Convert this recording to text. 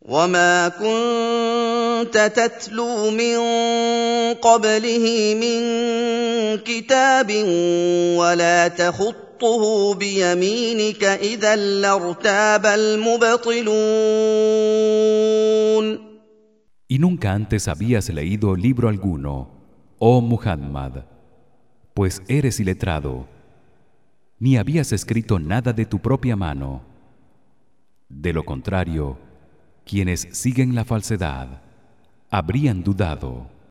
وما كنت تتلو من قبله من كتاب ولا تخطه بيمينك إذا لارتاب المبطلون. Y nunca antes habías leído libro alguno, oh Muhammad, pues eres iletrado, ni habías escrito nada de tu propia mano. De lo contrario, quienes siguen la falsedad habrían dudado.